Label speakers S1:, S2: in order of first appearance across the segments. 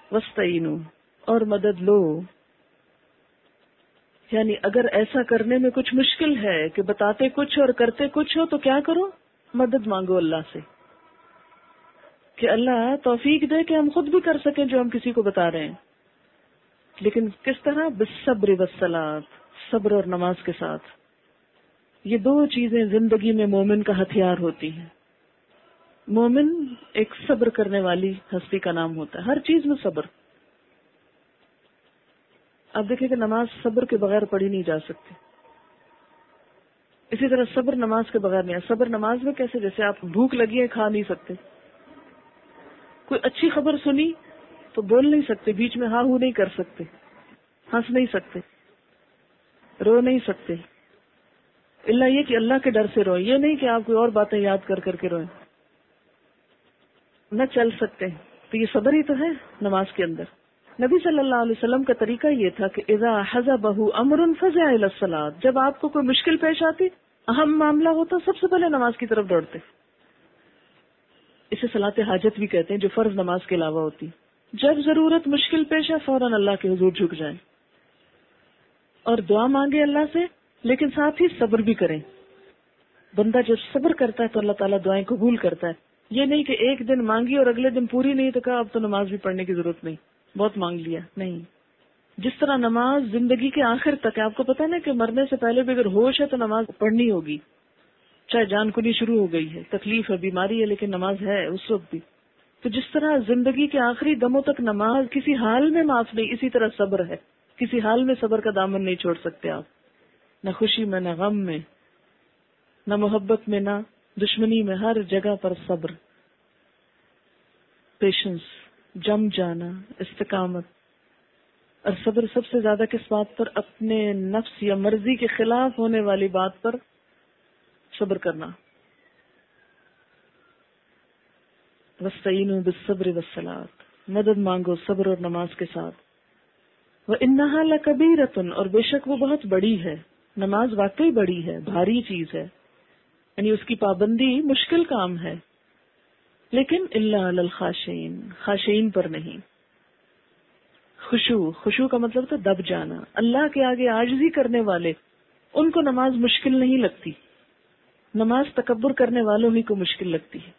S1: وستعینوا، اور مدد لو. یعنی اگر ایسا کرنے میں کچھ مشکل ہے کہ بتاتے کچھ اور کرتے کچھ ہو تو کیا کرو؟ مدد مانگو اللہ سے کہ اللہ توفیق دے کہ ہم خود بھی کر سکیں جو ہم کسی کو بتا رہے ہیں. لیکن کس طرح؟ بالصبر والصلاۃ، صبر اور نماز کے ساتھ. یہ دو چیزیں زندگی میں مومن کا ہتھیار ہوتی ہیں. مومن ایک صبر کرنے والی ہستی کا نام ہوتا ہے، ہر چیز میں صبر. آپ دیکھیں کہ نماز صبر کے بغیر پڑھی نہیں جا سکتی. اسی طرح صبر نماز کے بغیر نہیں ہے. صبر نماز میں کیسے؟ جیسے آپ بھوک لگی ہے، کھا نہیں سکتے. کوئی اچھی خبر سنی تو بول نہیں سکتے، بیچ میں ہاں ہو نہیں کر سکتے، ہنس نہیں سکتے، رو نہیں سکتے، اللہ یہ کہ اللہ کے ڈر سے روئیں. یہ نہیں کہ آپ کوئی اور باتیں یاد کر کر کے روئیں. نہ چل سکتے. تو یہ صبر ہی تو ہے نماز کے اندر. نبی صلی اللہ علیہ وسلم کا طریقہ یہ تھا کہ اذا حزبہ امر فزع الی الصلاۃ، جب آپ کو کوئی مشکل پیش آتی، اہم معاملہ ہوتا، سب سے پہلے نماز کی طرف دوڑتے. اسے صلاۃ حاجت بھی کہتے ہیں، جو فرض نماز کے علاوہ ہوتی. جب ضرورت مشکل پیش ہے فوراً اللہ کے حضور جھک جائیں اور دعا مانگے اللہ سے، لیکن ساتھ ہی صبر بھی کریں. بندہ جب صبر کرتا ہے تو اللہ تعالیٰ دعائیں قبول کرتا ہے. یہ نہیں کہ ایک دن مانگی اور اگلے دن پوری نہیں تو کہا اب تو نماز بھی پڑھنے کی ضرورت نہیں، بہت مانگ لیا. نہیں، جس طرح نماز زندگی کے آخر تک ہے. آپ کو پتا نا کہ مرنے سے پہلے بھی اگر ہوش ہے تو نماز پڑھنی ہوگی، چاہے جان کنی شروع ہو گئی ہے، تکلیف ہے، بیماری ہے، لیکن نماز ہے اس وقت بھی. تو جس طرح زندگی کے آخری دموں تک نماز کسی حال میں معاف نہیں، اسی طرح صبر ہے. کسی حال میں صبر کا دامن نہیں چھوڑ سکتے آپ، نہ خوشی میں، نہ غم میں، نہ محبت میں، نہ دشمنی میں. ہر جگہ پر صبر، پیشنس، جم جانا، استقامت. اور صبر سب سے زیادہ کس بات پر؟ اپنے نفس یا مرضی کے خلاف ہونے والی بات پر صبر کرنا. وَاسْتَعِينُوا بِالصَّبْرِ وَالصَّلَاةِ، مدد مانگو صبر اور نماز کے ساتھ. وَإِنَّهَا لَكَبِيرَةٌ، اور بے شک وہ بہت بڑی ہے. نماز واقعی بڑی ہے، بھاری چیز ہے، یعنی اس کی پابندی مشکل کام ہے. لیکن إِلَّا عَلَى الْخَاشِعِينَ، خاشعین پر نہیں. خشوع کا مطلب تو دب جانا. اللہ کے آگے عاجزی کرنے والے، ان کو نماز مشکل نہیں لگتی. نماز تکبر کرنے والوں ہی کو مشکل لگتی ہے.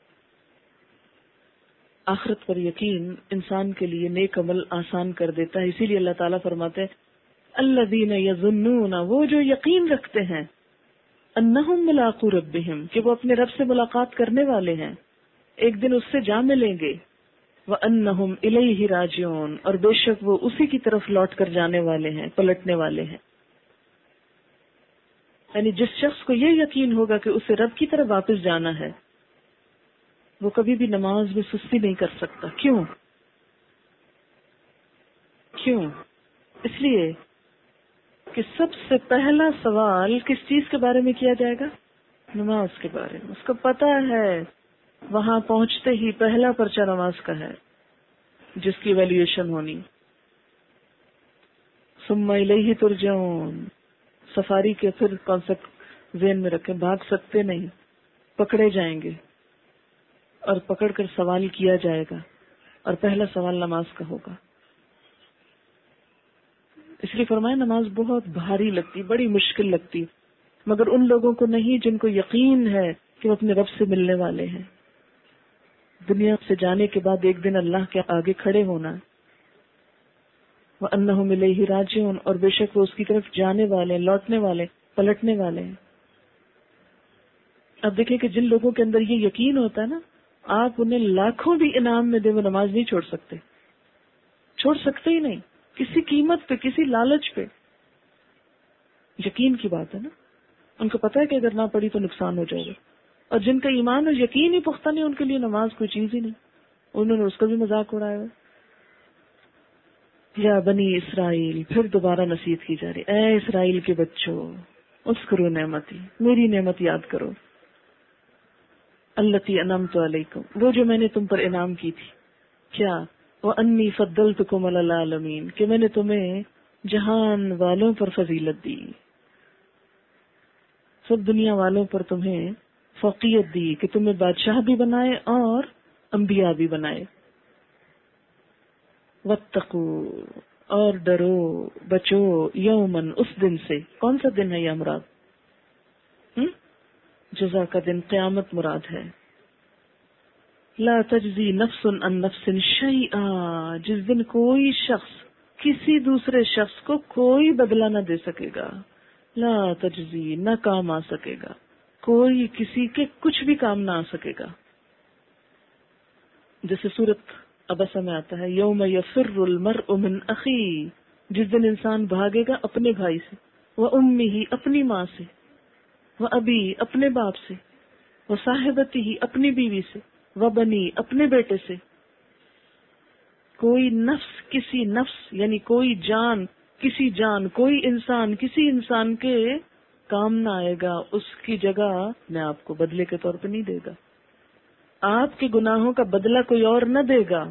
S1: آخرت پر یقین انسان کے لیے نیک عمل آسان کر دیتا ہے. اسی لیے اللہ تعالیٰ فرماتے ہیں الذین یظنون، وہ جو یقین رکھتے ہیں، انہم ملاقو ربہم، کہ وہ اپنے رب سے ملاقات کرنے والے ہیں، ایک دن اس سے جا ملیں گے. وَأَنَّهُمْ إِلَيْهِ رَاجِعُونَ، اور بے شک وہ اسی کی طرف لوٹ کر جانے والے ہیں، پلٹنے والے ہیں. یعنی جس شخص کو یہ یقین ہوگا کہ اسے رب کی طرف واپس جانا ہے، وہ کبھی بھی نماز میں سستی نہیں کر سکتا. کیوں؟ اس لیے کہ سب سے پہلا سوال کس چیز کے بارے میں کیا جائے گا؟ نماز کے بارے میں. اس کو پتا ہے وہاں پہنچتے ہی پہلا پرچہ نماز کا ہے جس کی ایویلیویشن ہونی. ثم الیہ ترجعون، سفاری کے پھر کانسیپٹ ذہن میں رکھیں. بھاگ سکتے نہیں، پکڑے جائیں گے اور پکڑ کر سوال کیا جائے گا، اور پہلا سوال نماز کا ہوگا. اس لیے فرمایا نماز بہت بھاری لگتی، بڑی مشکل لگتی، مگر ان لوگوں کو نہیں جن کو یقین ہے کہ وہ اپنے رب سے ملنے والے ہیں. دنیا سے جانے کے بعد ایک دن اللہ کے آگے کھڑے ہونا. وَأَنَّهُمْ إِلَيْهِ رَاجِعُونَ، اور بے شک وہ اس کی طرف جانے والے، لوٹنے والے، پلٹنے والے ہیں. اب دیکھیں کہ جن لوگوں کے اندر یہ یقین ہوتا ہے نا، آپ انہیں لاکھوں بھی انعام میں دے، وہ نماز نہیں چھوڑ سکتے ہی نہیں، کسی قیمت پہ، کسی لالچ پہ. یقین کی بات ہے نا، ان کو پتہ ہے کہ اگر نہ پڑھی تو نقصان ہو جائے گا. اور جن کا ایمان اور یقین ہی پختہ نہیں، ان کے لیے نماز کوئی چیز ہی نہیں، انہوں نے اس کا بھی مذاق اڑایا ہوا. یا بنی اسرائیل، پھر دوبارہ نصیحت کی جا رہی، اے اسرائیل کے بچوں، اذکروا نعمتی، میری نعمت یاد کرو. التی انعمت علیکم، وہ جو میں نے تم پر انعام کی تھی. کیا؟ وانی فضلتکم علی العالمین، کہ میں نے تمہیں جہان والوں پر فضیلت دی، سب دنیا والوں پر تمہیں فوقیت دی، کہ تمہیں بادشاہ بھی بنائے اور انبیاء بھی بنائے. واتقوا، اور ڈرو، بچو، یومن، اس دن سے. کون سا دن ہے یہ مراد؟ جزا کا دن، قیامت مراد ہے. لا تجزی نفس عن نفس شیئا، جس دن کوئی شخص کسی دوسرے شخص کو کوئی بدلہ نہ دے سکے گا. لا تجزی، نہ کام آ سکے گا، کوئی کسی کے کچھ بھی کام نہ آ سکے گا. جیسے سورت عبسہ میں آتا ہے یوم یفر المرء من اخی، جس دن انسان بھاگے گا اپنے بھائی سے، وامہ، اپنی ماں سے، وابی، اپنے باپ سے، وصاحبتہ، اپنی بیوی سے، وبنی، اپنے بیٹے سے. کوئی نفس کسی نفس یعنی کوئی جان کسی جان، کوئی انسان کسی انسان کے کام نہ آئے گا. اس کی جگہ میں آپ کو بدلے کے طور پہ نہیں دے گا، آپ کے گناہوں کا بدلہ کوئی اور نہ دے گا.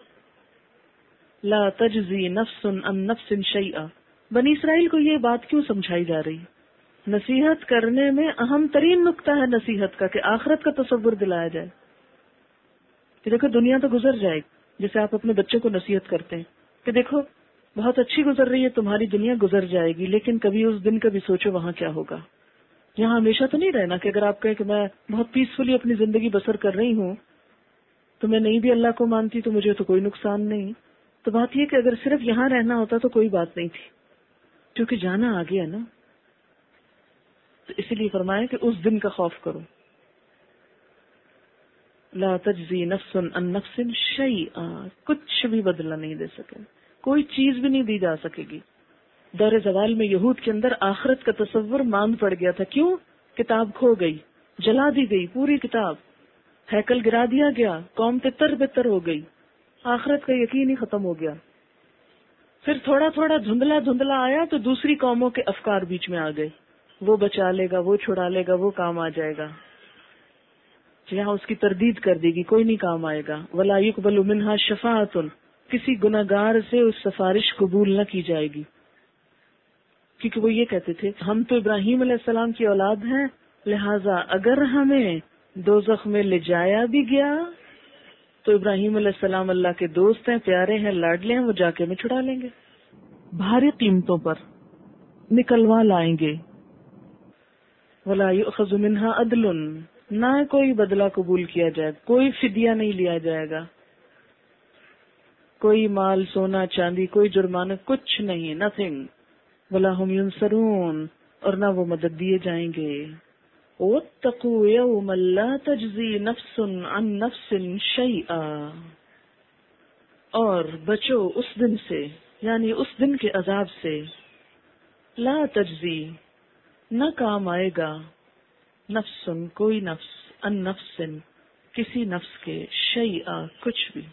S1: لا تجزی نفس عن نفس شیئا. بنی اسرائیل کو یہ بات کیوں سمجھائی جا رہی؟ نصیحت کرنے میں اہم ترین نقطہ ہے نصیحت کا کہ آخرت کا تصور دلایا جائے کہ دیکھو دنیا تو گزر جائے گی. جیسے آپ اپنے بچوں کو نصیحت کرتے ہیں کہ دیکھو بہت اچھی گزر رہی ہے تمہاری دنیا، گزر جائے گی، لیکن کبھی اس دن کا بھی سوچو وہاں کیا ہوگا. یہاں ہمیشہ تو نہیں رہنا کہ اگر آپ کہیں کہ میں بہت پیسفلی اپنی زندگی بسر کر رہی ہوں تو میں نہیں بھی اللہ کو مانتی تو مجھے تو کوئی نقصان نہیں. تو بات یہ کہ اگر صرف یہاں رہنا ہوتا تو کوئی بات نہیں تھی، کیونکہ جانا آگے ہے نا. تو اسی لیے فرمایا کہ اس دن کا خوف کرو. لا تجزی نفس عن نفس شیئا، کچھ بھی بدلہ نہیں دے سکے، کوئی چیز بھی نہیں دی جا سکے گی. دور زوال میں یہود کے اندر آخرت کا تصور ماند پڑ گیا تھا. کیوں؟ کتاب کھو گئی، جلا دی گئی پوری کتاب، ہیکل گرا دیا گیا، قوم تتر بتر ہو گئی، آخرت کا یقین ہی ختم ہو گیا. پھر تھوڑا تھوڑا دھندلا دھندلا آیا تو دوسری قوموں کے افکار بیچ میں آ گئے، وہ بچا لے گا، وہ چھڑا لے گا، وہ کام آ جائے گا. یہاں اس کی تردید کر دے گی، کوئی نہیں کام آئے گا. ولا يقبل منها شفاعۃ، کسی گناہگار سے اس سفارش قبول نہ کی جائے گی. کیونکہ وہ یہ کہتے تھے ہم تو ابراہیم علیہ السلام کی اولاد ہیں، لہٰذا اگر ہمیں دوزخ میں لے جایا بھی گیا تو ابراہیم علیہ السلام اللہ کے دوست ہیں، پیارے ہیں، لاڈلے ہیں، وہ جا کے ہمیں چھڑا لیں گے، بھاری قیمتوں پر نکلوا لائیں گے. ولا يؤخذ منها عدل، نہ کوئی بدلہ قبول کیا جائے، کوئی فدیہ نہیں لیا جائے گا، کوئی مال، سونا، چاندی، کوئی جرمانہ، کچھ نہیں، نتھنگ. ولا هم ينصرون، اور نہ وہ مدد دیے جائیں گے. واتقوا يوما لا تجزي نفس عن نفس شيئا، اور بچو اس دن سے یعنی اس دن کے عذاب سے. لا تجزی، نہ کام آئے گا، نفس، کوئی نفس، ان نفس، کسی نفس کے، شیئا، کچھ بھی.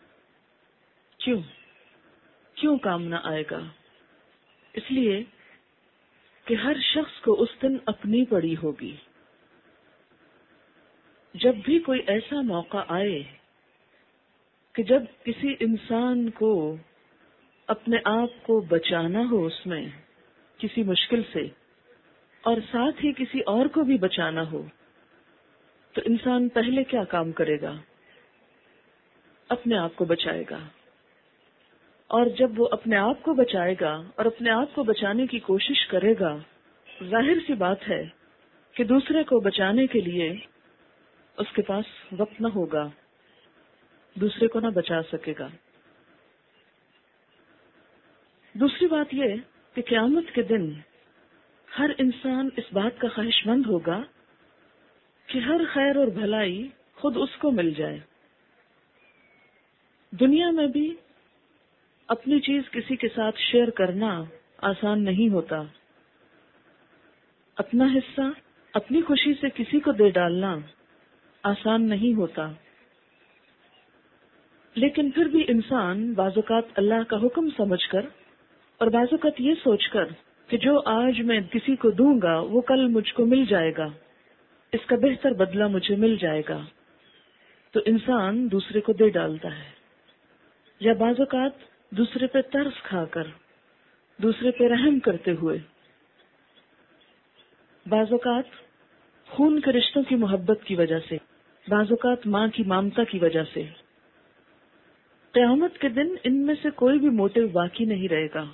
S1: کیوں کام نہ آئے گا؟ اس لیے کہ ہر شخص کو اس دن اپنی پڑی ہوگی. جب بھی کوئی ایسا موقع آئے کہ جب کسی انسان کو اپنے آپ کو بچانا ہو اس میں کسی مشکل سے، اور ساتھ ہی کسی اور کو بھی بچانا ہو، تو انسان پہلے کیا کام کرے گا؟ اپنے آپ کو بچائے گا. اور جب وہ اپنے آپ کو بچائے گا اور اپنے آپ کو بچانے کی کوشش کرے گا، ظاہر سی بات ہے کہ دوسرے کو بچانے کے لیے اس کے پاس وقت نہ ہوگا، دوسرے کو نہ بچا سکے گا. دوسری بات یہ کہ قیامت کے دن ہر انسان اس بات کا خواہش مند ہوگا کہ ہر خیر اور بھلائی خود اس کو مل جائے. دنیا میں بھی اپنی چیز کسی کے ساتھ شیئر کرنا آسان نہیں ہوتا، اپنا حصہ اپنی خوشی سے کسی کو دے ڈالنا آسان نہیں ہوتا. لیکن پھر بھی انسان بعض اوقات اللہ کا حکم سمجھ کر اور بعض اوقات یہ سوچ کر کہ جو آج میں کسی کو دوں گا وہ کل مجھ کو مل جائے گا، اس کا بہتر بدلہ مجھے مل جائے گا، تو انسان دوسرے کو دے ڈالتا ہے. یا بعض اوقات دوسرے پہ ترس کھا کر، دوسرے پہ رحم کرتے ہوئے، بعض اوقات خون کے رشتوں کی محبت کی وجہ سے، بعض اوقات ماں کی ممتا کی وجہ سے قیامت کے دن ان میں سے کوئی بھی موٹو باقی نہیں رہے گا،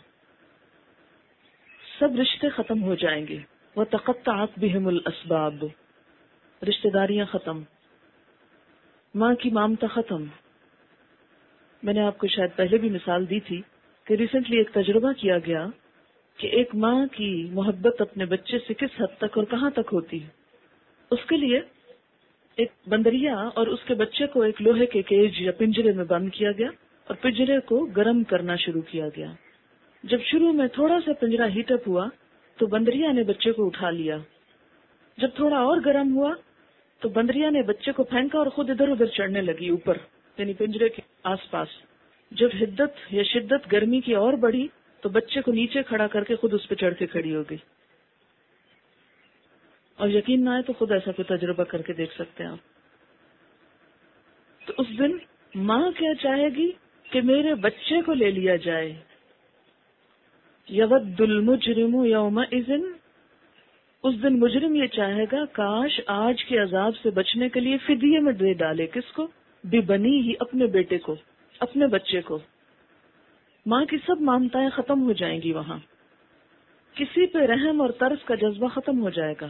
S1: سب رشتے ختم ہو جائیں گے. وَتَقَطَّعَتْ بِهِمُ الْأَسْبَابُ، رشتہ داریاں ختم، ماں کی مامتا ختم. میں نے آپ کو شاید پہلے بھی مثال دی تھی کہ ریسنٹلی ایک تجربہ کیا گیا کہ ایک ماں کی محبت اپنے بچے سے کس حد تک اور کہاں تک ہوتی ہے. اس کے لیے ایک بندریا اور اس کے بچے کو ایک لوہے کے کیج یا پنجرے میں بند کیا گیا اور پنجرے کو گرم کرنا شروع کیا گیا. جب شروع میں تھوڑا سا پنجرا ہیٹ اپ ہوا تو بندریا نے بچے کو اٹھا لیا. جب تھوڑا اور گرم ہوا تو بندریا نے بچے کو پھینکا اور خود ادھر ادھر چڑھنے لگی اوپر، یعنی پنجرے کے آس پاس. جب حدت یا شدت گرمی کی اور بڑھی تو بچے کو نیچے کھڑا کر کے خود اس پہ چڑھ کے کھڑی ہو گئی. اور یقین نہ آئے تو خود ایسا کوئی تجربہ کر کے دیکھ سکتے ہیں آپ. تو اس دن ماں کیا چاہے گی کہ میرے بچے کو لے لیا جائے. یود المجرم یومئذ، اس دن مجرم یہ چاہے گا کاش آج کے عذاب سے بچنے کے لیے فدیے میں دے ڈالے. کس کو؟ ببنی ہی، اپنے بیٹے کو، اپنے بچے کو. ماں کی سب مامتائیں ختم ہو جائیں گی وہاں. کسی پہ رحم اور ترس کا جذبہ ختم ہو جائے گا.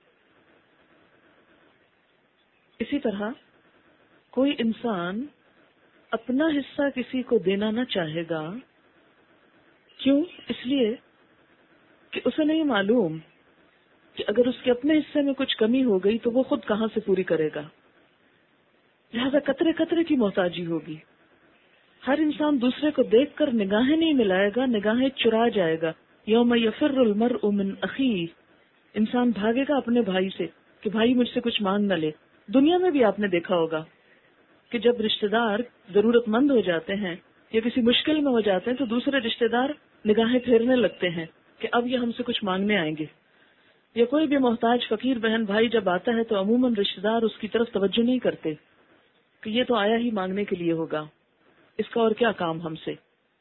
S1: اسی طرح کوئی انسان اپنا حصہ کسی کو دینا نہ چاہے گا. کیوں؟ اس لیے کہ اسے نہیں معلوم کہ اگر اس کے اپنے حصے میں کچھ کمی ہو گئی تو وہ خود کہاں سے پوری کرے گا. لہذا قطرے قطرے کی محتاجی ہوگی. ہر انسان دوسرے کو دیکھ کر نگاہیں نہیں ملائے گا، نگاہیں چرا جائے گا. یوم یفر المرء من اخیہ، انسان بھاگے گا اپنے بھائی سے کہ بھائی مجھ سے کچھ مانگ نہ لے. دنیا میں بھی آپ نے دیکھا ہوگا کہ جب رشتہ دار ضرورت مند ہو جاتے ہیں یا کسی مشکل میں ہو جاتے ہیں تو دوسرے رشتہ دار نگاہیں پھیرنے لگتے ہیں کہ اب یہ ہم سے کچھ مانگنے آئیں گے. یا کوئی بھی محتاج فقیر بہن بھائی جب آتا ہے تو عموماً رشتہ دار اس کی طرف توجہ نہیں کرتے کہ یہ تو آیا ہی مانگنے کے لیے ہوگا، اس کا اور کیا کام ہم سے.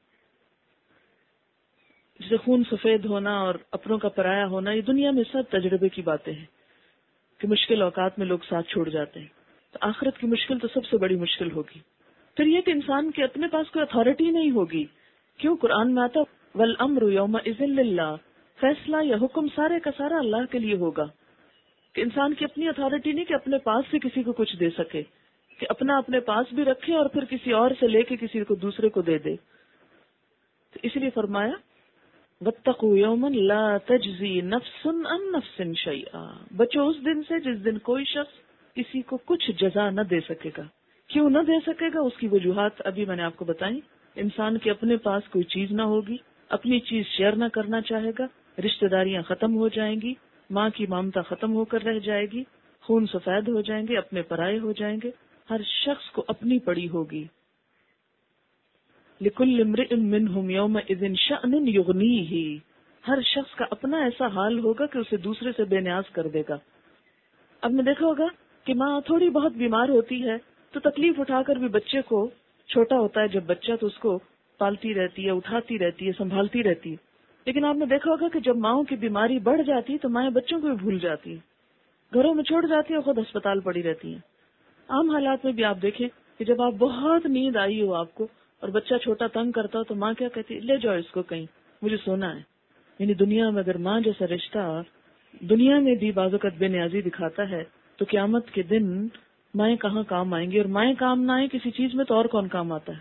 S1: جسے خون سفید ہونا اور اپنوں کا پرایا ہونا، یہ دنیا میں سب تجربے کی باتیں ہیں کہ مشکل اوقات میں لوگ ساتھ چھوڑ جاتے ہیں. تو آخرت کی مشکل تو سب سے بڑی مشکل ہوگی. پھر یہ کہ انسان کے اپنے پاس کوئی اتھارٹی نہیں ہوگی. کیوں؟ قرآن میں آتا والامر یومئذ للہ، فیصلہ یا حکم سارے کا سارا اللہ کے لیے ہوگا. کہ انسان کی اپنی اتھارٹی نہیں کہ اپنے پاس سے کسی کو کچھ دے سکے، کہ اپنا اپنے پاس بھی رکھے اور پھر کسی اور سے لے کے کسی کو دوسرے کو دے دے. تو اس لیے فرمایا واتقوا یوما لا تجزی نفس عن نفس شیئا، بچو اس دن سے جس دن کوئی شخص کسی کو کچھ جزا نہ دے سکے گا. کیوں نہ دے سکے گا؟ اس کی وجوہات ابھی میں نے آپ کو بتائی. انسان کے اپنے پاس کوئی چیز نہ ہوگی، اپنی چیز شیئر نہ کرنا چاہے گا، رشتہ داریاں ختم ہو جائیں گی، ماں کی مامتا ختم ہو کر رہ جائے گی، خون سفید ہو جائیں گے، اپنے پرائے ہو جائیں گے. ہر شخص کو اپنی پڑی ہوگی. لِكُلِّ امْرِئٍ مِّنْهُمْ يَوْمَئِذٍ شَأْنٌ يُغْنِيهِ، ہر شخص کا اپنا ایسا حال ہوگا کہ اسے دوسرے سے بے نیاز کر دے گا. اب نے دیکھا ہوگا کہ ماں تھوڑی بہت بیمار ہوتی ہے تو تکلیف اٹھا کر بھی بچے کو، چھوٹا ہوتا ہے جب بچہ تو اس کو پالتی رہتی ہے، اٹھاتی رہتی ہے، سنبھالتی رہتی ہے. لیکن آپ نے دیکھا ہوگا کہ جب ماؤں کی بیماری بڑھ جاتی تو مائیں بچوں کو بھی بھول جاتی ہیں، گھروں میں چھوڑ جاتی ہے اور خود ہسپتال پڑی رہتی ہیں. عام حالات میں بھی آپ دیکھیں کہ جب آپ بہت نیند آئی ہو آپ کو اور بچہ چھوٹا تنگ کرتا ہو تو ماں کیا کہتی ہے؟ لے جاؤ اس کو کہیں، مجھے سونا ہے. یعنی دنیا میں اگر ماں جیسا رشتہ دنیا میں بھی بعض اوقات بے نیازی دکھاتا ہے تو قیامت کے دن مائیں کہاں کام آئیں گی؟ اور مائیں کام نہ آئیں کسی چیز میں تو اور کون کام آتا ہے؟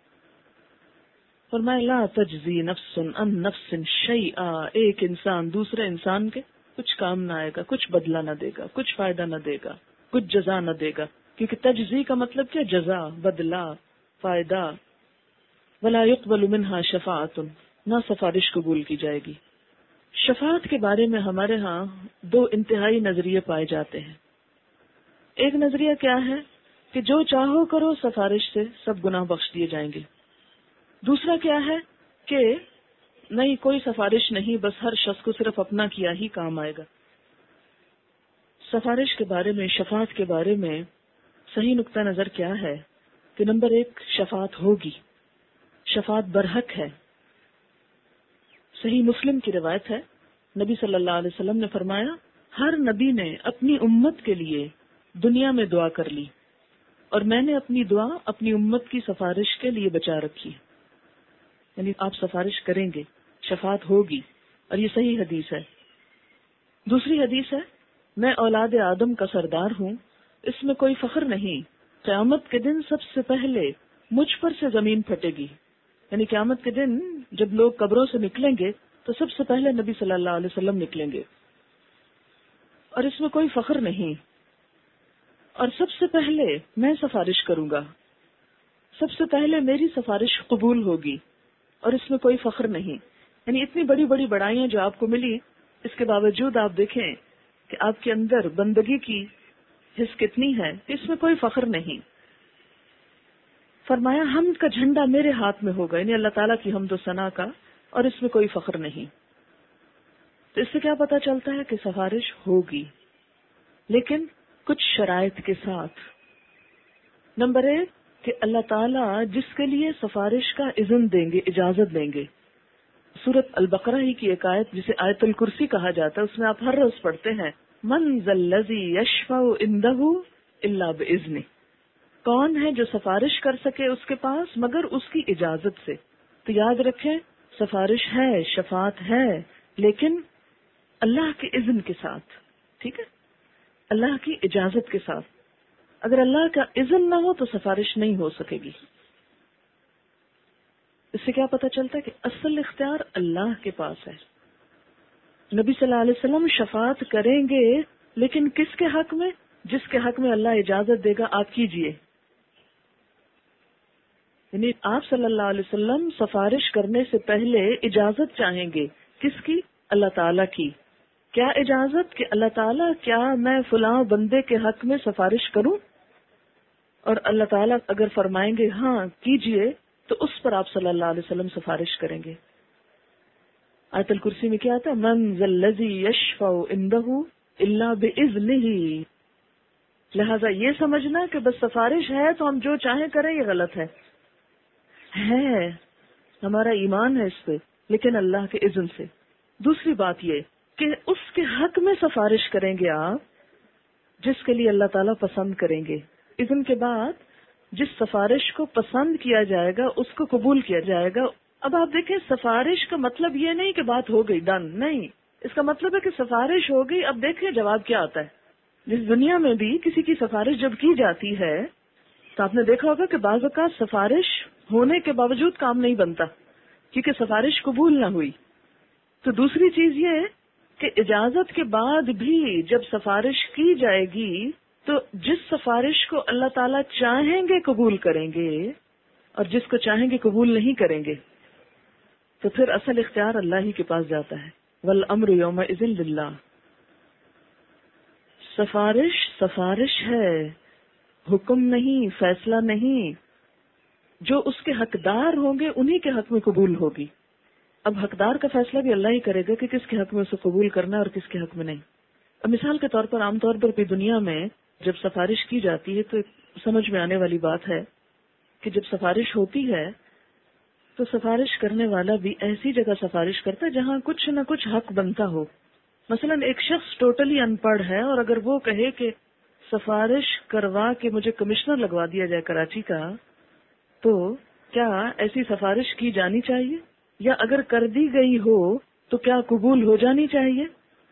S1: فرمایا لا تجزی نفس عن نفس شیئا، ایک انسان دوسرے انسان کے کچھ کام نہ آئے گا، کچھ بدلہ نہ دے گا، کچھ فائدہ نہ دے گا، کچھ جزا نہ دے گا. کیونکہ تجزی کا مطلب کیا؟ جزا، بدلہ، فائدہ. ولا يقبل منها شفاعت، نہ سفارش قبول کی جائے گی. شفاعت کے بارے میں ہمارے ہاں دو انتہائی نظریے پائے جاتے ہیں. ایک نظریہ کیا ہے کہ جو چاہو کرو سفارش سے سب گناہ بخش دیے جائیں گے. دوسرا کیا ہے کہ نہیں، کوئی سفارش نہیں، بس ہر شخص کو صرف اپنا کیا ہی کام آئے گا. سفارش کے بارے میں، شفاعت کے بارے میں صحیح نقطہ نظر کیا ہے کہ نمبر ایک، شفاعت ہوگی، شفاعت برحق ہے. صحیح مسلم کی روایت ہے، نبی صلی اللہ علیہ وسلم نے فرمایا ہر نبی نے اپنی امت کے لیے دنیا میں دعا کر لی، اور میں نے اپنی دعا اپنی امت کی سفارش کے لیے بچا رکھی. یعنی آپ سفارش کریں گے، شفاعت ہوگی، اور یہ صحیح حدیث ہے. دوسری حدیث ہے، میں اولاد آدم کا سردار ہوں، اس میں کوئی فخر نہیں. قیامت کے دن سب سے پہلے مجھ پر سے زمین پھٹے گی. یعنی قیامت کے دن جب لوگ قبروں سے نکلیں گے تو سب سے پہلے نبی صلی اللہ علیہ وسلم نکلیں گے، اور اس میں کوئی فخر نہیں. اور سب سے پہلے میں سفارش کروں گا، سب سے پہلے میری سفارش قبول ہوگی، اور اس میں کوئی فخر نہیں. یعنی اتنی بڑی بڑی بڑائیاں جو آپ کو ملی، اس کے باوجود آپ دیکھیں کہ آپ کے اندر بندگی کی حص کتنی ہے، اس میں کوئی فخر نہیں. فرمایا حمد کا جھنڈا میرے ہاتھ میں ہوگا، یعنی اللہ تعالیٰ کی حمد و ثنا کا، اور اس میں کوئی فخر نہیں. تو اس سے کیا پتا چلتا ہے کہ سفارش ہوگی، لیکن کچھ شرائط کے ساتھ. نمبر 1 کہ اللہ تعالیٰ جس کے لیے سفارش کا اذن دیں گے، اجازت دیں گے. سورۃ البقرہ ہی کی ایک آیت جسے آیت الکرسی کہا جاتا ہے، اس میں آپ ہر روز پڑھتے ہیں من ذا الذی یشفع عنده الا باذنہ. کون ہے جو سفارش کر سکے اس کے پاس مگر اس کی اجازت سے. تو یاد رکھیں، سفارش ہے، شفاعت ہے، لیکن اللہ کے اذن کے ساتھ. ٹھیک ہے، اللہ کی اجازت کے ساتھ. اگر اللہ کا اذن نہ ہو تو سفارش نہیں ہو سکے گی. اس سے کیا پتہ چلتا ہے کہ اصل اختیار اللہ کے پاس ہے. نبی صلی اللہ علیہ وسلم شفاعت کریں گے، لیکن کس کے حق میں؟ جس کے حق میں اللہ اجازت دے گا آپ کیجئے. یعنی آپ صلی اللہ علیہ وسلم سفارش کرنے سے پہلے اجازت چاہیں گے. کس کی؟ اللہ تعالیٰ کی. کیا اجازت؟ کہ اللہ تعالیٰ کیا میں فلاں بندے کے حق میں سفارش کروں؟ اور اللہ تعالیٰ اگر فرمائیں گے ہاں کیجئے، تو اس پر آپ صلی اللہ علیہ وسلم سفارش کریں گے. آیت الکرسی میں کیا آتا ہے؟ من ذا الذی یشفع عنده الا باذنہ. لہذا یہ سمجھنا کہ بس سفارش ہے تو ہم جو چاہیں کریں، یہ غلط ہے. ہمارا ایمان ہے اس پہ، لیکن اللہ کے اذن سے. دوسری بات یہ کہ اس کے حق میں سفارش کریں گے آپ جس کے لیے اللہ تعالیٰ پسند کریں گے. اذن کے بعد جس سفارش کو پسند کیا جائے گا اس کو قبول کیا جائے گا. اب آپ دیکھیں، سفارش کا مطلب یہ نہیں کہ بات ہو گئی، ڈن نہیں. اس کا مطلب ہے کہ سفارش ہو گئی. اب دیکھیں جواب کیا آتا ہے. جس دنیا میں بھی کسی کی سفارش جب کی جاتی ہے تو آپ نے دیکھا ہوگا کہ بعض اوقات سفارش ہونے کے باوجود کام نہیں بنتا کیونکہ سفارش قبول نہ ہوئی. تو دوسری چیز یہ ہے کہ اجازت کے بعد بھی جب سفارش کی جائے گی تو جس سفارش کو اللہ تعالیٰ چاہیں گے قبول کریں گے، اور جس کو چاہیں گے قبول نہیں کریں گے، تو پھر اصل اختیار اللہ ہی کے پاس جاتا ہے. والامر یومئذ للہ. سفارش ہے، حکم نہیں، فیصلہ نہیں. جو اس کے حقدار ہوں گے انہی کے حق میں قبول ہوگی. اب حقدار کا فیصلہ بھی اللہ ہی کرے گا کہ کس کے حق میں اسے قبول کرنا ہے اور کس کے حق میں نہیں. اب مثال کے طور پر عام طور پر بھی دنیا میں جب سفارش کی جاتی ہے تو سمجھ میں آنے والی بات ہے کہ جب سفارش ہوتی ہے تو سفارش کرنے والا بھی ایسی جگہ سفارش کرتا ہے جہاں کچھ نہ کچھ حق بنتا ہو. مثلا ایک شخص ٹوٹلی ان پڑھ ہے اور اگر وہ کہے کہ سفارش کروا کے مجھے کمشنر لگوا دیا جائے کراچی کا، تو کیا ایسی سفارش کی جانی چاہیے؟ یا اگر کر دی گئی ہو تو کیا قبول ہو جانی چاہیے؟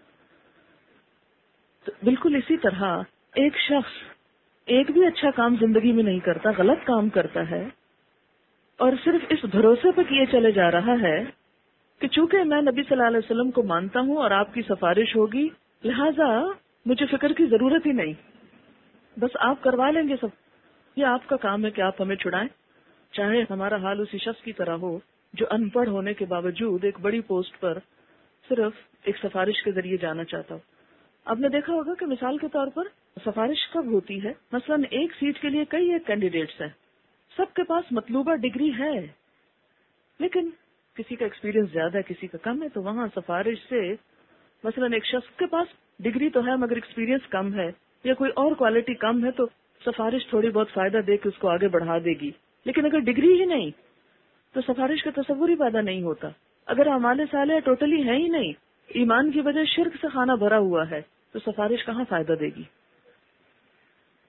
S1: تو بالکل اسی طرح ایک شخص ایک بھی اچھا کام زندگی میں نہیں کرتا، غلط کام کرتا ہے، اور صرف اس بھروسے پہ کیے چلے جا رہا ہے کہ چونکہ میں نبی صلی اللہ علیہ وسلم کو مانتا ہوں اور آپ کی سفارش ہوگی، لہٰذا مجھے فکر کی ضرورت ہی نہیں، بس آپ کروا لیں گے سب. یہ آپ کا کام ہے کہ آپ ہمیں چھڑائیں. چاہے ہمارا حال اسی شخص کی طرح ہو جو ان پڑھ ہونے کے باوجود ایک بڑی پوسٹ پر صرف ایک سفارش کے ذریعے جانا چاہتا ہو. آپ نے دیکھا ہوگا کہ مثال کے طور پر سفارش کب ہوتی ہے؟ مثلا ایک سیٹ کے لیے کئی ایک کینڈیڈیٹس ہیں، سب کے پاس مطلوبہ ڈگری ہے، لیکن کسی کا ایکسپیرینس زیادہ ہے، کسی کا کم ہے، تو وہاں سفارش سے مثلا ایک شخص کے پاس ڈگری تو ہے مگر ایکسپیرینس کم ہے یا کوئی اور کوالٹی کم ہے، تو سفارش تھوڑی بہت فائدہ دے کے اس کو آگے بڑھا دے گی. لیکن اگر ڈگری ہی نہیں تو سفارش کا تصور ہی پیدا نہیں ہوتا. اگر اعمال صالحہ ٹوٹلی ہے ہی نہیں، ایمان کی وجہ شرک سے خانہ بھرا ہوا ہے، تو سفارش کہاں فائدہ دے گی؟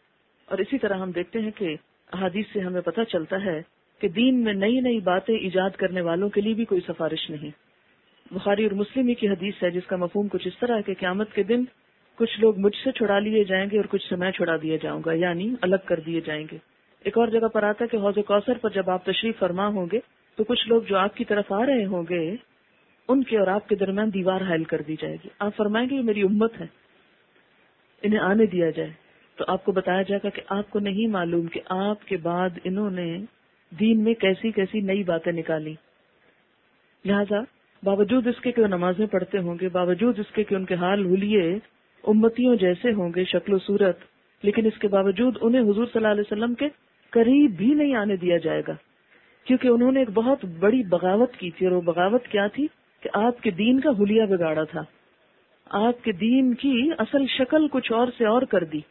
S1: اور اسی طرح ہم دیکھتے ہیں کہ احادیث سے ہمیں پتہ چلتا ہے کہ دین میں نئی نئی باتیں ایجاد کرنے والوں کے لیے بھی کوئی سفارش نہیں. بخاری اور مسلم کی حدیث ہے جس کا مفہوم کچھ اس طرح ہے کہ قیامت کے دن کچھ لوگ مجھ سے چھڑا لیے جائیں گے اور کچھ سے میں چھڑا دیا جاؤں گا، یعنی الگ کر دیے جائیں گے. ایک اور جگہ پر آتا ہے کہ حوض کوثر پر جب آپ تشریف فرما ہوں گے تو کچھ لوگ جو آپ کی طرف آ رہے ہوں گے ان کے اور آپ کے درمیان دیوار حائل کر دی جائے گی. آپ فرمائیں گے یہ میری امت ہے، انہیں آنے دیا جائے. تو آپ کو بتایا جائے گا کہ آپ کو نہیں معلوم کہ آپ کے بعد انہوں نے دین میں کیسی کیسی نئی باتیں نکالی. لہذا باوجود اس کے کہ وہ نمازیں پڑھتے ہوں گے، باوجود اس کے کہ ان کے حال حلیے امتیوں جیسے ہوں گے شکل و صورت، لیکن اس کے باوجود انہیں حضور صلی اللہ علیہ وسلم کے قریب بھی نہیں آنے دیا جائے گا، کیونکہ انہوں نے ایک بہت بڑی بغاوت کی تھی. اور وہ بغاوت کیا تھی کہ آپ کے دین کا حلیہ بگاڑا تھا، آپ کے دین کی اصل شکل کچھ اور سے اور کر دی.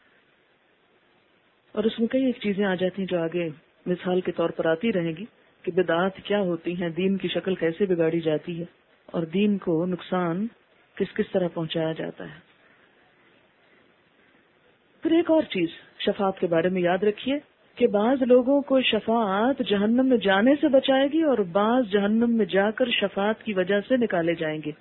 S1: اور اس میں کئی ایک چیزیں آ جاتی ہیں جو آگے مثال کے طور پر آتی رہیں گی کہ بدعات کیا ہوتی ہیں، دین کی شکل کیسے بگاڑی جاتی ہے اور دین کو نقصان کس کس طرح پہنچایا جاتا ہے. پھر ایک اور چیز شفاعت کے بارے میں یاد رکھیے کہ بعض لوگوں کو شفاعت جہنم میں جانے سے بچائے گی اور بعض جہنم میں جا کر شفاعت کی وجہ سے نکالے جائیں گے.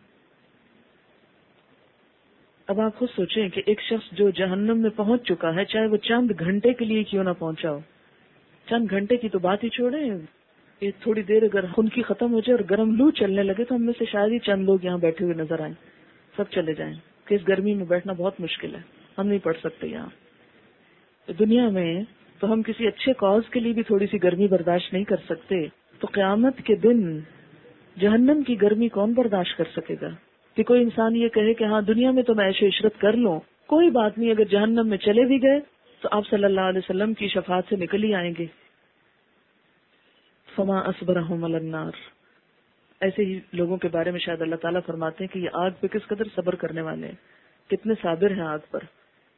S1: اب آپ خود سوچیں کہ ایک شخص جو جہنم میں پہنچ چکا ہے، چاہے وہ چند گھنٹے کے لیے کیوں نہ پہنچا ہو، چند گھنٹے کی تو بات ہی چھوڑیں، یہ تھوڑی دیر اگر خنکی ختم ہو جائے اور گرم لو چلنے لگے تو ہم میں سے شاید ہی چند لوگ یہاں بیٹھے ہوئے نظر آئیں، سب چلے جائیں کہ اس گرمی میں بیٹھنا بہت مشکل ہے، ہم نہیں پڑھ سکتے یہاں. دنیا میں تو ہم کسی اچھے کاز کے لیے بھی تھوڑی سی گرمی برداشت نہیں کر سکتے، تو قیامت کے دن جہنم کی گرمی کون برداشت کر سکے گا؟ کہ کوئی انسان یہ کہے کہ ہاں دنیا میں تو میں عیش و عشرت کر لوں، کوئی بات نہیں، اگر جہنم میں چلے بھی گئے تو آپ صلی اللہ علیہ وسلم کی شفاعت سے نکل ہی آئیں گے. فما اصبرہم علی النار. ایسے ہی لوگوں کے بارے میں شاید اللہ تعالیٰ فرماتے ہیں کہ یہ آگ پہ کس قدر صبر کرنے والے ہیں، کتنے صابر ہیں آگ پر.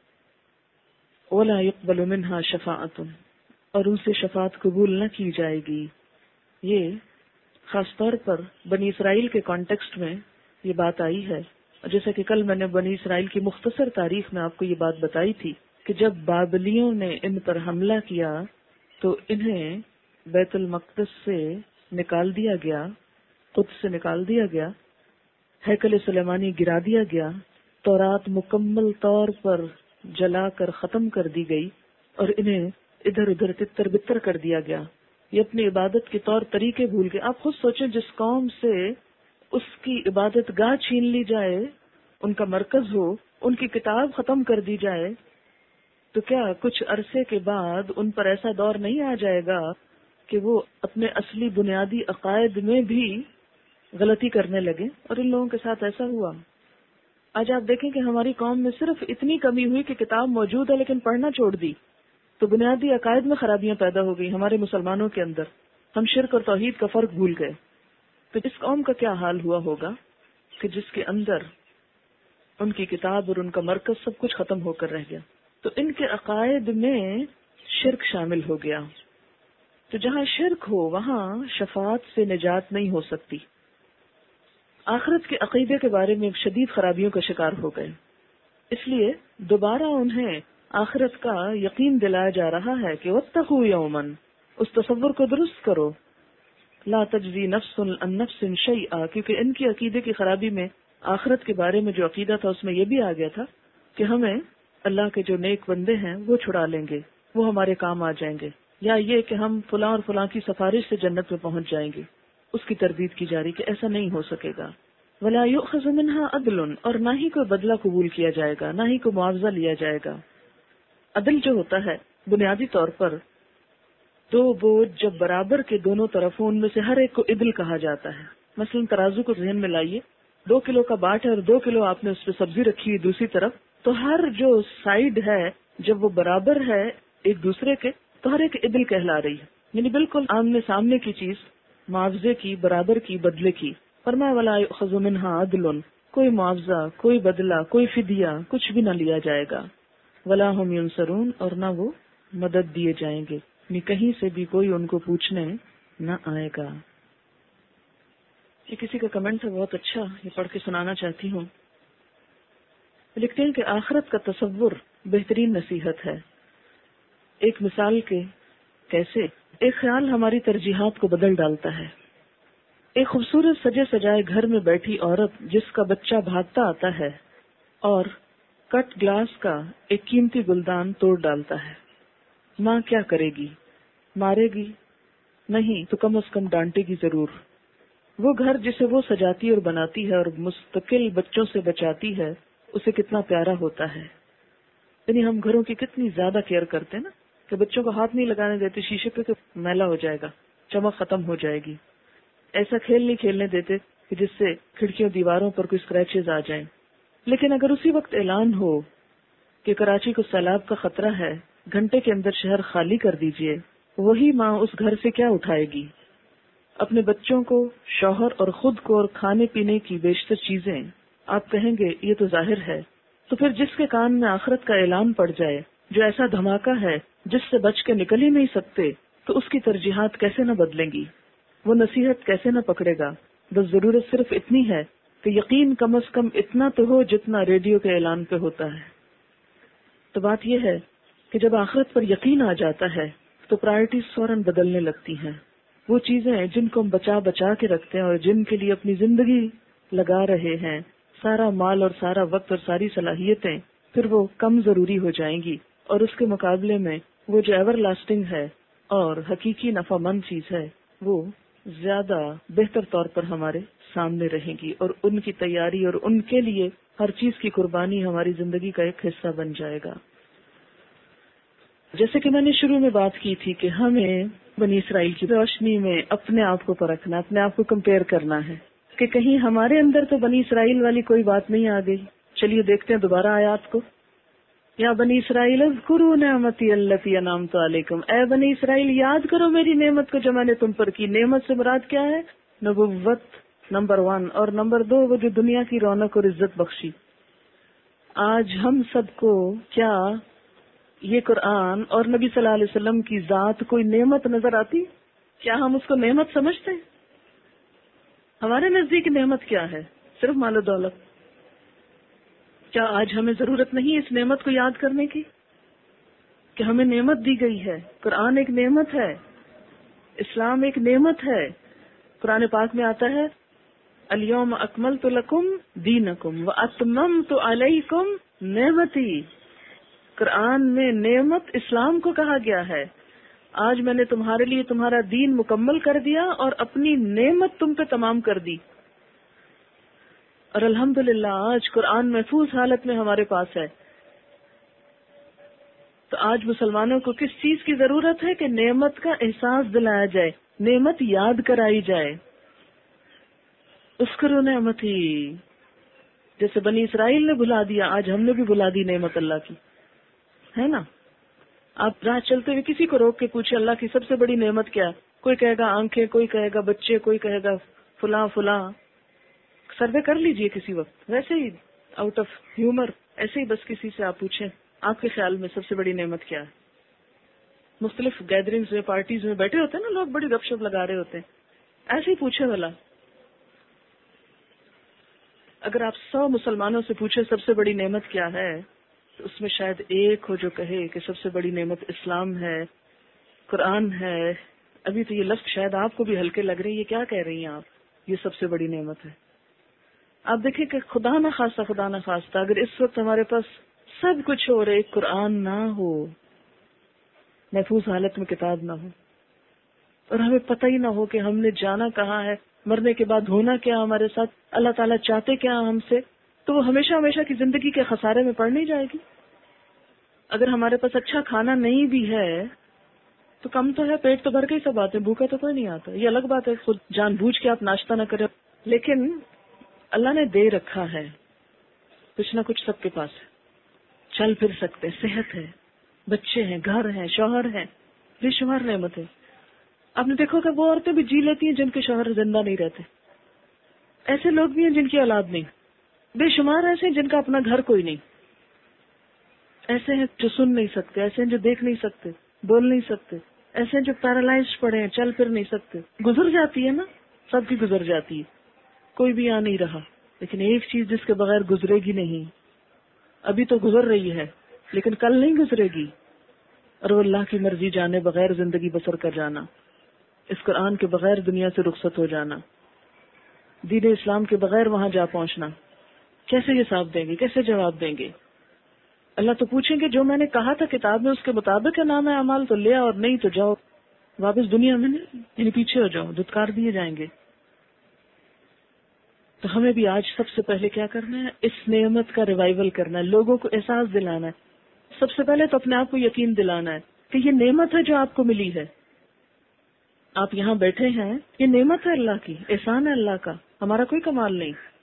S1: ولا يقبل منها شفاعت. اور ان سے شفاعت قبول نہ کی جائے گی. یہ خاص طور پر بنی اسرائیل کے کانٹیکسٹ میں یہ بات آئی ہے. جیسا کہ کل میں نے بنی اسرائیل کی مختصر تاریخ میں آپ کو یہ بات بتائی تھی کہ جب بابلیوں نے ان پر حملہ کیا تو انہیں بیت المقدس سے نکال دیا گیا، قدس سے نکال دیا گیا، ہیکل سلیمانی گرا دیا گیا، تورات مکمل طور پر جلا کر ختم کر دی گئی اور انہیں ادھر ادھر تتر بتر کر دیا گیا. یہ اپنی عبادت کے طور طریقے بھول گئے. آپ خود سوچیں جس قوم سے اس کی عبادت گاہ چھین لی جائے، ان کا مرکز ہو، ان کی کتاب ختم کر دی جائے، تو کیا کچھ عرصے کے بعد ان پر ایسا دور نہیں آ جائے گا کہ وہ اپنے اصلی بنیادی عقائد میں بھی غلطی کرنے لگے؟ اور ان لوگوں کے ساتھ ایسا ہوا. آج آپ دیکھیں کہ ہماری قوم میں صرف اتنی کمی ہوئی کہ کتاب موجود ہے لیکن پڑھنا چھوڑ دی، تو بنیادی عقائد میں خرابیاں پیدا ہو گئی ہمارے مسلمانوں کے اندر. ہم شرک اور توحید کا فرق بھول گئے. تو اس قوم کا کیا حال ہوا ہوگا کہ جس کے اندر ان کی کتاب اور ان کا مرکز سب کچھ ختم ہو کر رہ گیا. تو ان کے عقائد میں شرک شامل ہو گیا. تو جہاں شرک ہو وہاں شفاعت سے نجات نہیں ہو سکتی. آخرت کے عقیدے کے بارے میں شدید خرابیوں کا شکار ہو گئے، اس لیے دوبارہ انہیں آخرت کا یقین دلایا جا رہا ہے کہ واتقوا یوما، اس تصور کو درست کرو، لا تجزی نفس عن نفس شیئا، کیونکہ ان کی عقیدے کی خرابی میں آخرت کے بارے میں جو عقیدہ تھا اس میں یہ بھی آ گیا تھا کہ ہمیں اللہ کے جو نیک بندے ہیں وہ چھڑا لیں گے، وہ ہمارے کام آ جائیں گے، یا یہ کہ ہم فلاں اور فلاں کی سفارش سے جنت میں پہنچ جائیں گے. اس کی تردید کی جا رہی کہ ایسا نہیں ہو سکے گا. ولا یؤخذ منها عدل، اور نہ ہی کوئی بدلہ قبول کیا جائے گا، نہ ہی کوئی معاوضہ لیا جائے گا. عدل جو ہوتا ہے بنیادی طور پر دو بوجھ جب برابر کے دونوں طرف ہوں ان میں سے ہر ایک کو عدل کہا جاتا ہے. مثلا ترازو کو ذہن میں لائیے، 2 کلو کا باٹ ہے اور 2 کلو آپ نے اس پہ سبزی رکھی ہے دوسری طرف، تو ہر جو سائیڈ ہے جب وہ برابر ہے ایک دوسرے کے تو ہر ایک عدل کہلا رہی ہے، یعنی بالکل آمنے سامنے کی چیز، معاوضے کی، برابر کی، بدلے کی. فرمایا ولا یؤخذ منها عدل، کوئی معاوضہ، کوئی بدلہ، کوئی فدیہ کچھ بھی نہ لیا جائے گا. ولا هم ينصرون، اور نہ وہ مدد دیے جائیں گے، یعنی کہیں سے بھی کوئی ان کو پوچھنے نہ آئے گا. یہ کسی کا کمنٹ ہے بہت اچھا، یہ پڑھ کے سنانا چاہتی ہوں. لکھتے ہیں کہ آخرت کا تصور بہترین نصیحت ہے. ایک مثال کے کیسے ایک خیال ہماری ترجیحات کو بدل ڈالتا ہے. ایک خوبصورت سجے سجائے گھر میں بیٹھی عورت جس کا بچہ بھاگتا آتا ہے اور کٹ گلاس کا ایک قیمتی گلدان توڑ ڈالتا ہے. ماں کیا کرے گی؟ مارے گی؟ نہیں تو کم از کم ڈانٹے گی ضرور. وہ گھر جسے وہ سجاتی اور بناتی ہے اور مستقل بچوں سے بچاتی ہے اسے کتنا پیارا ہوتا ہے. یعنی ہم گھروں کی کتنی زیادہ کیئر کرتے ہیں نا کہ بچوں کو ہاتھ نہیں لگانے دیتے شیشے پہ کہ میلا ہو جائے گا، چمک ختم ہو جائے گی. ایسا کھیل نہیں کھیلنے دیتے کہ جس سے کھڑکیوں دیواروں پر کوئی اسکریچز آ جائیں. لیکن اگر اسی وقت اعلان ہو کہ کراچی کو سیلاب کا خطرہ ہے، گھنٹے کے اندر شہر خالی کر دیجئے، وہی ماں اس گھر سے کیا اٹھائے گی؟ اپنے بچوں کو، شوہر اور خود کو اور کھانے پینے کی بیشتر چیزیں. آپ کہیں گے یہ تو ظاہر ہے. تو پھر جس کے کان میں آخرت کا اعلان پڑ جائے، جو ایسا دھماکہ ہے جس سے بچ کے نکل ہی نہیں سکتے، تو اس کی ترجیحات کیسے نہ بدلیں گی؟ وہ نصیحت کیسے نہ پکڑے گا؟ بس ضرورت صرف اتنی ہے کہ یقین کم از کم اتنا تو ہو جتنا ریڈیو کے اعلان پہ ہوتا ہے. تو بات یہ ہے کہ جب آخرت پر یقین آ جاتا ہے تو پرائرٹیز فوراً بدلنے لگتی ہیں. وہ چیزیں جن کو ہم بچا بچا کے رکھتے ہیں اور جن کے لیے اپنی زندگی لگا رہے ہیں، سارا مال اور سارا وقت اور ساری صلاحیتیں، پھر وہ کم ضروری ہو جائیں گی. اور اس کے مقابلے میں وہ جو ایور لاسٹنگ ہے اور حقیقی نفع مند چیز ہے وہ زیادہ بہتر طور پر ہمارے سامنے رہیں گی، اور ان کی تیاری اور ان کے لیے ہر چیز کی قربانی ہماری زندگی کا ایک حصہ بن جائے گا. جیسے کہ میں نے شروع میں بات کی تھی کہ ہمیں بنی اسرائیل کی روشنی میں اپنے آپ کو پرکھنا، اپنے آپ کو کمپیئر کرنا ہے کہ کہیں ہمارے اندر تو بنی اسرائیل والی کوئی بات نہیں آ گئی. چلیے دیکھتے ہیں دوبارہ آیات کو. یا بنی اسرائیل اذکروا نعمتی التی انعمت علیکم، اے بنی اسرائیل یاد کرو میری نعمت کو جو میں نے تم پر کی. نعمت سے مراد کیا ہے؟ نبوت نمبر 1، اور نمبر 2 وہ جو دنیا کی رونق اور عزت بخشی. آج ہم سب کو کیا یہ قرآن اور نبی صلی اللہ علیہ وسلم کی ذات کوئی نعمت نظر آتی؟ کیا ہم اس کو نعمت سمجھتے ہیں؟ ہمارے نزدیک نعمت کیا ہے؟ صرف مال و دولت. کیا آج ہمیں ضرورت نہیں اس نعمت کو یاد کرنے کی کہ ہمیں نعمت دی گئی ہے؟ قرآن ایک نعمت ہے، اسلام ایک نعمت ہے. قرآن پاک میں آتا ہے الیوم اکملت لکم دینکم واتممت علیکم نعمتی. قرآن میں نعمت اسلام کو کہا گیا ہے. آج میں نے تمہارے لیے تمہارا دین مکمل کر دیا اور اپنی نعمت تم پہ تمام کر دی. اور الحمدللہ آج قرآن محفوظ حالت میں ہمارے پاس ہے. تو آج مسلمانوں کو کس چیز کی ضرورت ہے کہ نعمت کا احساس دلایا جائے، نعمت یاد کرائی جائے. اذکروا نعمتی، جیسے بنی اسرائیل نے بھلا دیا، آج ہم نے بھی بھلا دی نعمت اللہ کی، ہے نا؟ آپ راہ چلتے ہوئے کسی کو روک کے پوچھے اللہ کی سب سے بڑی نعمت کیا؟ کوئی کہے گا آنکھیں، کوئی کہے گا بچے، کوئی کہے گا فلاں فلاں. سروے کر لیجئے کسی وقت، ویسے ہی آؤٹ آف ہیومر، ایسے ہی بس کسی سے آپ پوچھیں آپ کے خیال میں سب سے بڑی نعمت کیا ہے؟ مختلف گیدرنگز میں، پارٹیز میں بیٹھے ہوتے ہیں نا لوگ، بڑی گپ شپ لگا رہے ہوتے ہیں، ایسے ہی پوچھے والا. اگر آپ 100 مسلمانوں سے پوچھے سب سے بڑی نعمت کیا ہے، تو اس میں شاید ایک ہو جو کہے کہ سب سے بڑی نعمت اسلام ہے، قرآن ہے. ابھی تو یہ لفظ شاید آپ کو بھی ہلکے لگ رہے ہیں، یہ کیا کہہ رہی ہیں آپ؟ یہ سب سے بڑی نعمت ہے. آپ دیکھیں کہ خدا نہ خواستہ اگر اس وقت ہمارے پاس سب کچھ ہو رہے، قرآن نہ ہو، محفوظ حالت میں کتاب نہ ہو، اور ہمیں پتہ ہی نہ ہو کہ ہم نے جانا کہاں ہے، مرنے کے بعد ہونا کیا ہمارے ساتھ، اللہ تعالیٰ چاہتے کیا ہم سے، تو وہ ہمیشہ ہمیشہ کی زندگی کے خسارے میں پڑ نہیں جائے گی. اگر ہمارے پاس اچھا کھانا نہیں بھی ہے تو کم تو ہے، پیٹ تو بھر کے ہی سب آتے ہیں، بھوکا تو کوئی نہیں آتا. یہ الگ بات ہے خود جان بوجھ کے آپ ناشتہ نہ کریں، لیکن اللہ نے دے رکھا ہے کچھ نہ کچھ سب کے پاس ہے. چل پھر سکتے، صحت ہے، بچے ہیں، گھر ہیں، شوہر ہیں، بے شمار نعمت ہے. آپ نے دیکھو کہ وہ عورتیں بھی جی لیتی ہیں جن کے شوہر زندہ نہیں رہتے. ایسے لوگ بھی ہیں جن کی اولاد نہیں، بے شمار ایسے ہیں جن کا اپنا گھر کوئی نہیں. ایسے ہیں جو سن نہیں سکتے، ایسے ہیں جو دیکھ نہیں سکتے، بول نہیں سکتے، ایسے ہیں جو پیرالائز پڑے ہیں، چل پھر نہیں سکتے. گزر جاتی ہے نا، سب کی گزر جاتی ہے، کوئی بھی آ نہیں رہا. لیکن ایک چیز جس کے بغیر گزرے گی نہیں، ابھی تو گزر رہی ہے لیکن کل نہیں گزرے گی، اور وہ اللہ کی مرضی جانے بغیر زندگی بسر کر جانا، اس قرآن کے بغیر دنیا سے رخصت ہو جانا، دین اسلام کے بغیر وہاں جا پہنچنا، کیسے حساب دیں گے، کیسے جواب دیں گے؟ اللہ تو پوچھیں گے جو میں نے کہا تھا کتاب میں اس کے مطابق ہے نام اعمال تو لیا، اور نہیں تو جاؤ واپس دنیا میں، یعنی پیچھے ہو جاؤ، دھتکار دیے جائیں گے۔ تو ہمیں بھی آج سب سے پہلے کیا کرنا ہے؟ اس نعمت کا ریوائول کرنا ہے، لوگوں کو احساس دلانا ہے۔ سب سے پہلے تو اپنے آپ کو یقین دلانا ہے کہ یہ نعمت ہے جو آپ کو ملی ہے۔ آپ یہاں بیٹھے ہیں، یہ نعمت ہے اللہ کی، احسان ہے اللہ کا، ہمارا کوئی کمال نہیں۔